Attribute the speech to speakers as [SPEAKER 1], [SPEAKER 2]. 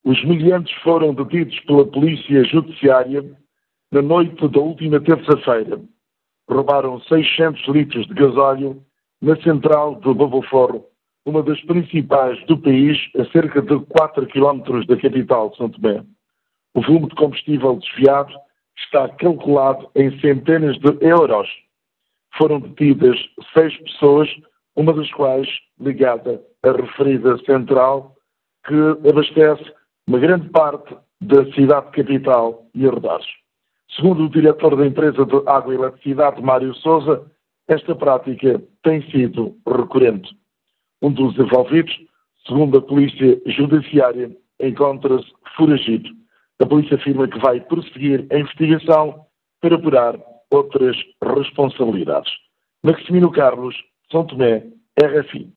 [SPEAKER 1] Os meliantes foram detidos pela Polícia Judiciária na noite da última terça-feira. Roubaram 600 litros de gasóleo na central de Baboforro, uma das principais do país, a cerca de 4 km da capital, São Tomé. O volume de combustível desviado está calculado em centenas de euros. Foram detidas 6 pessoas, uma das quais ligada à referida central, que abastece uma grande parte da cidade capital e arredores. Segundo o diretor da empresa de água e eletricidade, Mário Sousa, esta prática tem sido recorrente. Um dos envolvidos, segundo a Polícia Judiciária, encontra-se foragido. A polícia afirma que vai prosseguir a investigação para apurar outras responsabilidades. Maximino Carlos, São Tomé, RFI.